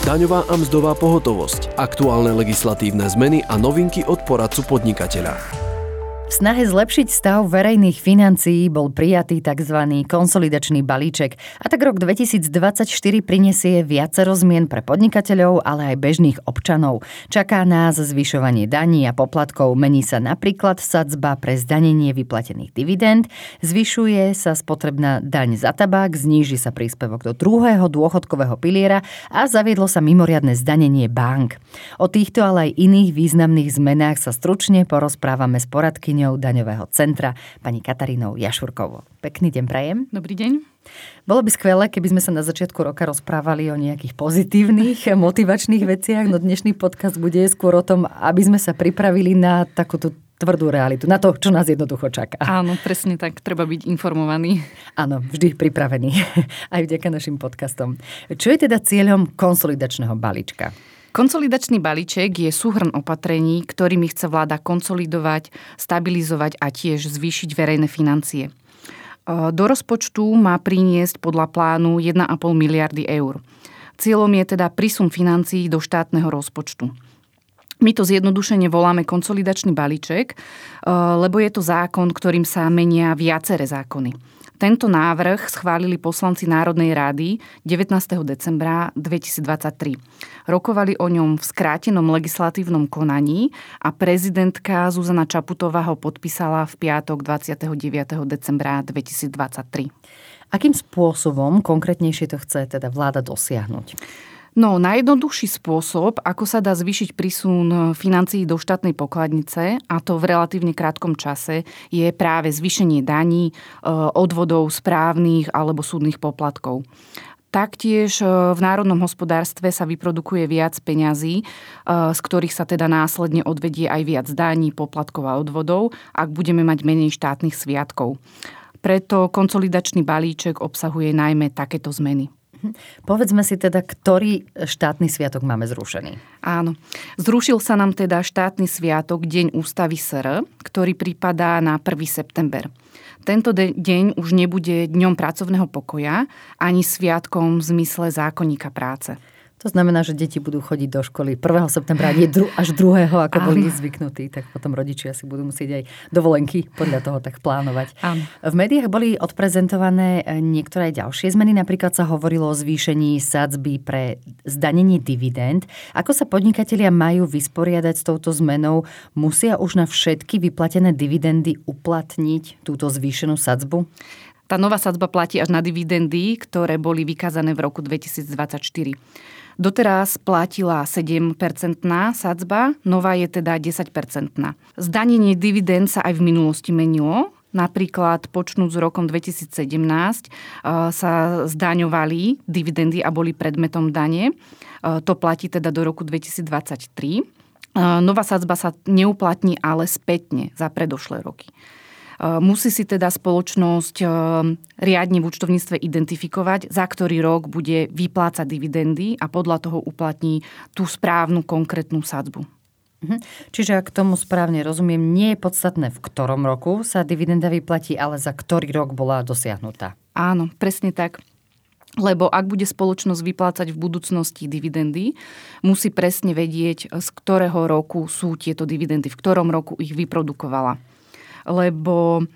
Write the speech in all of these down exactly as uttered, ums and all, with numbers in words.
Daňová a mzdová pohotovosť, aktuálne legislatívne zmeny a novinky od poradcu podnikateľa. V snahe zlepšiť stav verejných financií bol prijatý tzv. Konsolidačný balíček a tak rok dvetisícdvadsaťštyri prinesie viacero zmien pre podnikateľov, ale aj bežných občanov. Čaká nás zvyšovanie daní a poplatkov, mení sa napríklad sadzba pre zdanenie vyplatených dividend, zvyšuje sa spotrebná daň za tabák, zníži sa príspevok do druhého dôchodkového piliera a zaviedlo sa mimoriadne zdanenie bank. O týchto, ale aj iných významných zmenách sa stručne porozprávame s poradkyňou daňového centra, pani Katarínou Jašurkovou. Pekný deň prajem. Dobrý deň. Bolo by skvelé, keby sme sa na začiatku roka rozprávali o nejakých pozitívnych, motivačných veciach, no dnešný podcast bude skôr o tom, aby sme sa pripravili na takúto tvrdú realitu, na to, čo nás jednoducho čaká. Áno, presne tak, treba byť informovaný. Áno, vždy pripravený, aj vďaka našim podcastom. Čo je teda cieľom konsolidačného balíčka? Konsolidačný balíček je súhrn opatrení, ktorými chce vláda konsolidovať, stabilizovať a tiež zvýšiť verejné financie. Do rozpočtu má priniesť podľa plánu jeden a pol miliardy eur. Cieľom je teda prísun financií do štátneho rozpočtu. My to zjednodušene voláme konsolidačný balíček, lebo je to zákon, ktorým sa menia viaceré zákony. Tento návrh schválili poslanci Národnej rady devätnásteho decembra dvetisícdvadsaťtri. Rokovali o ňom v skrátenom legislatívnom konaní a prezidentka Zuzana Čaputová ho podpísala v piatok dvadsiateho deviateho decembra dvetisícdvadsaťtri. Akým spôsobom konkrétnejšie to chce teda vláda dosiahnuť? No, najjednoduchší spôsob, ako sa dá zvýšiť prísun financií do štátnej pokladnice, a to v relatívne krátkom čase, je práve zvýšenie daní, odvodov správnych alebo súdnych poplatkov. Taktiež v národnom hospodárstve sa vyprodukuje viac peňazí, z ktorých sa teda následne odvedie aj viac daní, poplatkov a odvodov, ak budeme mať menej štátnych sviatkov. Preto konsolidačný balíček obsahuje najmä takéto zmeny. Povedzme si teda, ktorý štátny sviatok máme zrušený. Áno. Zrušil sa nám teda štátny sviatok Deň ústavy es er, ktorý pripadá na prvý september. Tento de- deň už nebude dňom pracovného pokoja ani sviatkom v zmysle zákonníka práce. To znamená, že deti budú chodiť do školy prvého septembra, nie dru- až druhého, ako Áno. boli zvyknutí. Tak potom rodičia si budú musieť aj dovolenky podľa toho tak plánovať. Áno. V médiách boli odprezentované niektoré ďalšie zmeny. Napríklad sa hovorilo o zvýšení sadzby pre zdanenie dividend. Ako sa podnikatelia majú vysporiadať s touto zmenou? Musia už na všetky vyplatené dividendy uplatniť túto zvýšenú sadzbu? Tá nová sadzba platí až na dividendy, ktoré boli vykázané v roku dvetisícdvadsaťštyri. Doteraz platila sedem percentná sadzba, nová je teda desať percentná. Zdanenie dividend sa aj v minulosti menilo. Napríklad počnúc s rokom dvetisícsedemnásť sa zdaňovali dividendy a boli predmetom dane. To platí teda do roku dvetisícdvadsaťtri. Nová sadzba sa neuplatní ale spätne za predošlé roky. Musí si teda spoločnosť riadne v účtovníctve identifikovať, za ktorý rok bude vyplácať dividendy a podľa toho uplatní tú správnu konkrétnu sadzbu. Čiže ak tomu správne rozumiem, nie je podstatné, v ktorom roku sa dividenda vyplatí, ale za ktorý rok bola dosiahnutá. Áno, presne tak. Lebo ak bude spoločnosť vyplácať v budúcnosti dividendy, musí presne vedieť, z ktorého roku sú tieto dividendy, v ktorom roku ich vyprodukovala. Lebo e,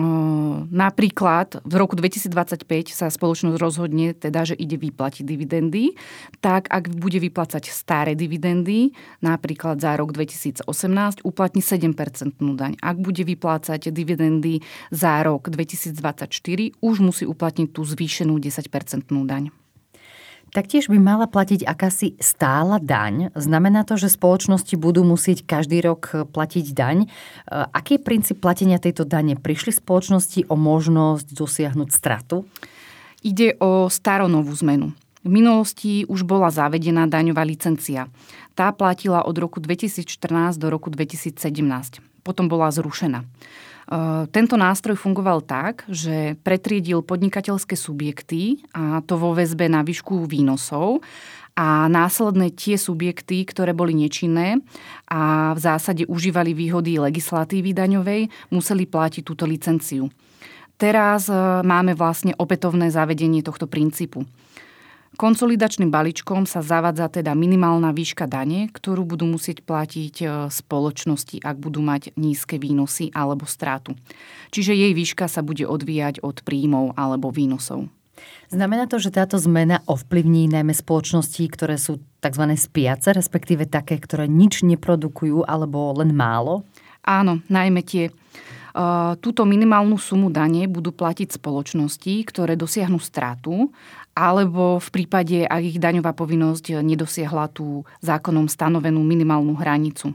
napríklad v roku dvetisícdvadsaťpäť sa spoločnosť rozhodne, teda, že ide vyplatiť dividendy, tak ak bude vyplácať staré dividendy, napríklad za rok dvetisícosemnásť, uplatní sedem percentnú daň. Ak bude vyplácať dividendy za rok dvetisícdvadsaťštyri, už musí uplatniť tú zvýšenú desať percentnú daň. Taktiež by mala platiť akási stála daň. Znamená to, že spoločnosti budú musieť každý rok platiť daň. Aký je princíp platenia tejto dane? Prišli spoločnosti o možnosť dosiahnuť stratu? Ide o staronovú zmenu. V minulosti už bola zavedená daňová licencia. Tá platila od roku dvetisícštrnásť do roku dvetisícsedemnásť. Potom bola zrušená. Tento nástroj fungoval tak, že pretriedil podnikateľské subjekty, a to vo väzbe na výšku výnosov, a následne tie subjekty, ktoré boli nečinné a v zásade užívali výhody legislatívy daňovej, museli platiť túto licenciu. Teraz máme vlastne opätovné zavedenie tohto princípu. Konsolidačným balíčkom sa zavádza teda minimálna výška dane, ktorú budú musieť platiť spoločnosti, ak budú mať nízke výnosy alebo strátu. Čiže jej výška sa bude odvíjať od príjmov alebo výnosov. Znamená to, že táto zmena ovplyvní najmä spoločnosti, ktoré sú tzv. Spiace, respektíve také, ktoré nič neprodukujú alebo len málo? Áno, najmä tie. Túto minimálnu sumu dane budú platiť spoločnosti, ktoré dosiahnu stratu, alebo v prípade, ak ich daňová povinnosť nedosiahla tú zákonom stanovenú minimálnu hranicu.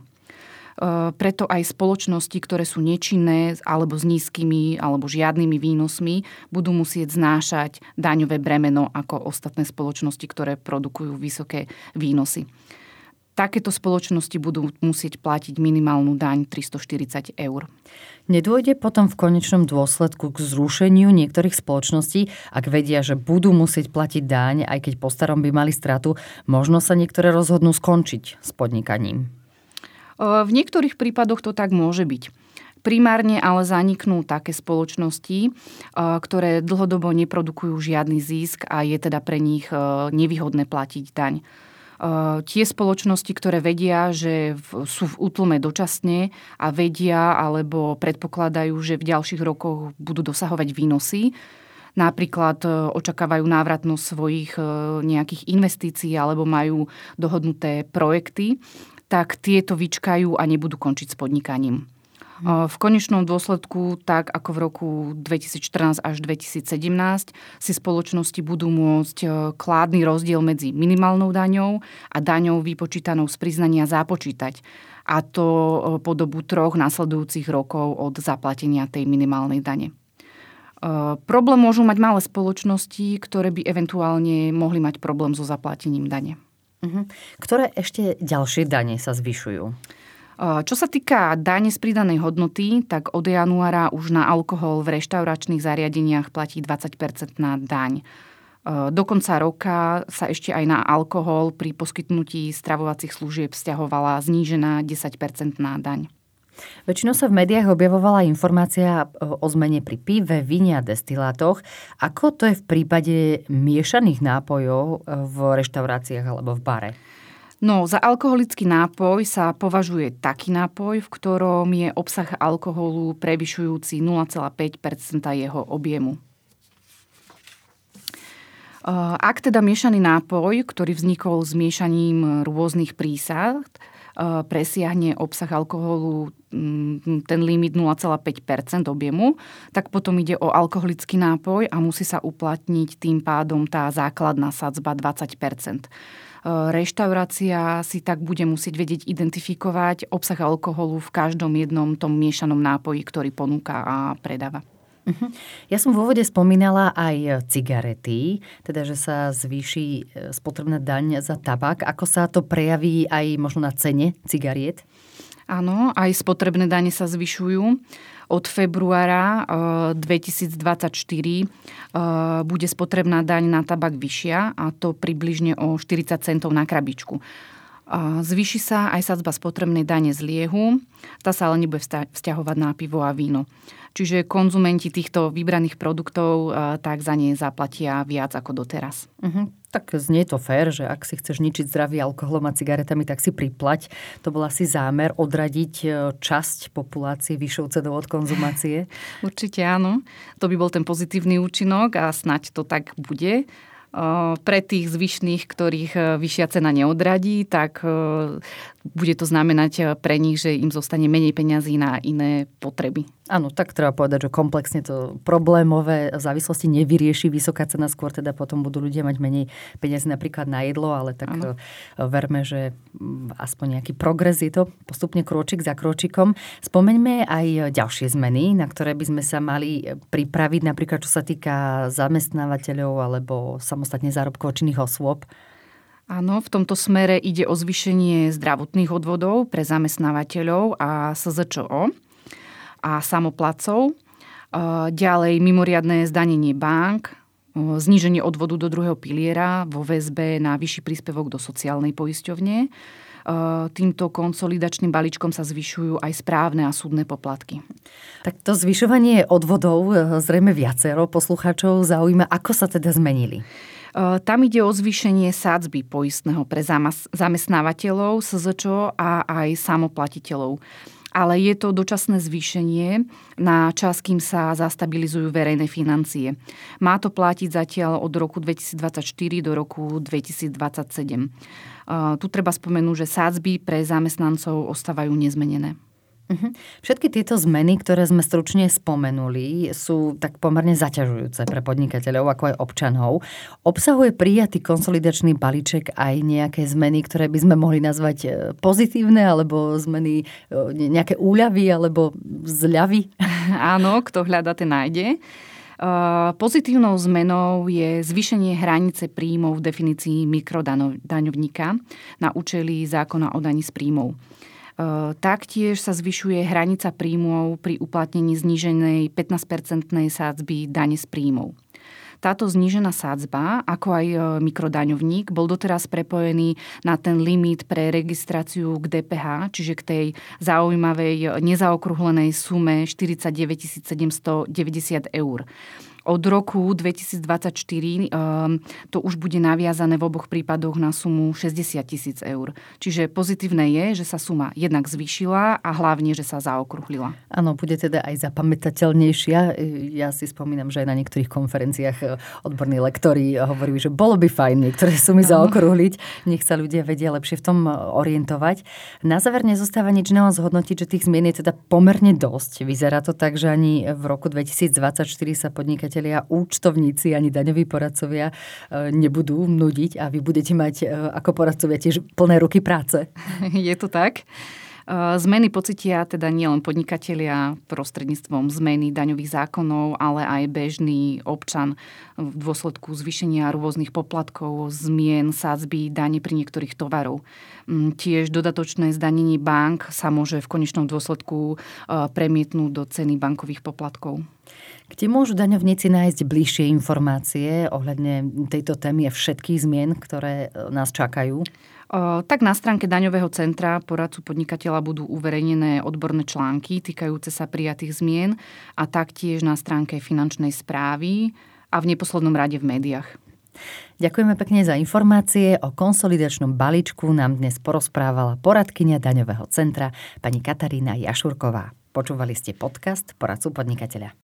Preto aj spoločnosti, ktoré sú nečinné alebo s nízkymi alebo žiadnymi výnosmi, budú musieť znášať daňové bremeno ako ostatné spoločnosti, ktoré produkujú vysoké výnosy. Takéto spoločnosti budú musieť platiť minimálnu daň tristoštyridsať eur. Nedôjde potom v konečnom dôsledku k zrušeniu niektorých spoločností, ak vedia, že budú musieť platiť daň, aj keď po starom by mali stratu, možno sa niektoré rozhodnú skončiť s podnikaním? V niektorých prípadoch to tak môže byť. Primárne ale zaniknú také spoločnosti, ktoré dlhodobo neprodukujú žiadny zisk a je teda pre nich nevýhodné platiť daň. Tie spoločnosti, ktoré vedia, že sú v útlme dočasne a vedia alebo predpokladajú, že v ďalších rokoch budú dosahovať výnosy, napríklad očakávajú návratnosť svojich nejakých investícií alebo majú dohodnuté projekty, tak tieto vyčkajú a nebudú končiť s podnikaním. V konečnom dôsledku, tak ako v roku dvetisícštrnásť až dvetisícsedemnásť, si spoločnosti budú môcť kládny rozdiel medzi minimálnou daňou a daňou vypočítanou z priznania započítať. A to po dobu troch nasledujúcich rokov od zaplatenia tej minimálnej dane. Problém môžu mať malé spoločnosti, ktoré by eventuálne mohli mať problém so zaplatením dane. Ktoré ešte ďalšie dane sa zvyšujú? Čo sa týka dane z pridanej hodnoty, tak od januára už na alkohol v reštauračných zariadeniach platí dvadsať percent daň. Do konca roka sa ešte aj na alkohol pri poskytnutí stravovacích služieb vzťahovala znížená desať percent daň. Väčšinou sa v médiách objavovala informácia o zmene pri pive, víne a destilátoch. Ako to je v prípade miešaných nápojov v reštauráciách alebo v bare? No, za alkoholický nápoj sa považuje taký nápoj, v ktorom je obsah alkoholu prevyšujúci nula celá päť percenta jeho objemu. Ak teda miešaný nápoj, ktorý vznikol s miešaním rôznych prísad, presiahne obsah alkoholu ten limit nula celá päť percenta objemu, tak potom ide o alkoholický nápoj a musí sa uplatniť tým pádom tá základná sadzba dvadsať percent. Reštaurácia si tak bude musieť vedieť identifikovať obsah alkoholu v každom jednom tom miešanom nápoji, ktorý ponúka a predáva. Ja som v úvode spomínala aj cigarety, teda že sa zvýši spotrebná daň za tabak. Ako sa to prejaví aj možno na cene cigariet? Áno, aj spotrebné dane sa zvyšujú. Od februára dvetisícdvadsaťštyri bude spotrebná daň na tabak vyššia, a to približne o štyridsať centov na krabičku. Zvýši sa aj sadzba spotrebnej dane z liehu, tá sa ale nebude vzťahovať na pivo a víno. Čiže konzumenti týchto vybraných produktov tak za ne zaplatia viac ako doteraz. Uh-huh. Tak znie to fér, že ak si chceš ničiť zdravie alkoholom a cigaretami, tak si priplať. To bol asi zámer odradiť časť populácie vyššou cenou od konzumácie? Určite áno. To by bol ten pozitívny účinok a snáď to tak bude. Pre tých zvyšných, ktorých vyššia cena neodradí, tak bude to znamenať pre nich, že im zostane menej peňazí na iné potreby. Áno, tak treba povedať, že komplexne to problémové závislosti nevyrieši vysoká cena, skôr teda potom budú ľudia mať menej peniazy napríklad na jedlo, ale tak ano. Verme, že aspoň nejaký progres je to postupne krôčik za krôčikom. Spomeňme aj ďalšie zmeny, na ktoré by sme sa mali pripraviť, napríklad čo sa týka zamestnávateľov alebo samostatne zárobkovo činných osôb. Áno, v tomto smere ide o zvýšenie zdravotných odvodov pre zamestnávateľov a es zet čé o a samoplacov. Ďalej mimoriadne zdanenie bank, zníženie odvodu do druhého piliera vo väzbe na vyšší príspevok do sociálnej poisťovne. Týmto konsolidačným balíčkom sa zvyšujú aj správne a súdne poplatky. Tak to zvyšovanie odvodov zrejme viacero poslucháčov zaujíma, ako sa teda zmenili. Tam ide o zvýšenie sádzby poistného pre zamestnávateľov, es zet čo a aj samoplatiteľov. Ale je to dočasné zvýšenie na čas, kým sa zastabilizujú verejné financie. Má to platiť zatiaľ od roku dvetisícdvadsaťštyri do roku dvetisícdvadsaťsedem. Tu treba spomenúť, že sádzby pre zamestnancov ostávajú nezmenené. Uh-huh. Všetky tieto zmeny, ktoré sme stručne spomenuli, sú tak pomerne zaťažujúce pre podnikateľov, ako aj občanov. Obsahuje prijatý konsolidačný balíček aj nejaké zmeny, ktoré by sme mohli nazvať pozitívne, alebo zmeny, nejaké úľavy, alebo zľavy? Áno, kto hľadá, ten nájde. Pozitívnou zmenou je zvýšenie hranice príjmov v definícii mikrodaňovníka na účely zákona o daní z príjmov. Taktiež sa zvyšuje hranica príjmov pri uplatnení zníženej pätnásťpercentnej sádzby dane z príjmov. Táto znížená sádzba, ako aj mikrodaňovník, bol doteraz prepojený na ten limit pre registráciu k dé pé há, čiže k tej zaujímavej nezaokrúhlenej sume štyridsaťdeväťtisíc sedemstodeväťdesiat eur. Od roku dvetisícdvadsaťštyri um, to už bude naviazané v oboch prípadoch na sumu šesťdesiat tisíc eur. Čiže pozitívne je, že sa suma jednak zvýšila a hlavne, že sa zaokrúhlila. Áno, bude teda aj zapamätateľnejšia. Ja si spomínam, že aj na niektorých konferenciách odborní lektori hovorili, že bolo by fajn niektoré sumy zaokrúhliť. Nech sa ľudia vedia lepšie v tom orientovať. Na záver nezostáva nič iného zhodnotiť, že tých zmien je teda pomerne dosť. Vyzerá to tak, že ani v roku dvetisícdvadsaťštyri sa podnikateľ účtovníci ani daňoví poradcovia nebudú nudiť a vy budete mať ako poradcovia tiež plné ruky práce. Je to tak. Zmeny pocitia teda nielen podnikatelia prostredníctvom zmeny daňových zákonov, ale aj bežný občan v dôsledku zvýšenia rôznych poplatkov, zmien sádzby dane pri niektorých tovarov. Tiež dodatočné zdanenie bank sa môže v konečnom dôsledku premietnúť do ceny bankových poplatkov. Kde môžu daňovníci nájsť bližšie informácie ohľadne tejto témy a všetkých zmien, ktoré nás čakajú? Tak na stránke Daňového centra poradcu podnikateľa budú uverejnené odborné články týkajúce sa prijatých zmien a taktiež na stránke finančnej správy a v neposlednom rade v médiách. Ďakujeme pekne za informácie. O konsolidačnom balíčku nám dnes porozprávala poradkyňa Daňového centra pani Katarína Jašurková. Počúvali ste podcast Poradcu podnikateľa.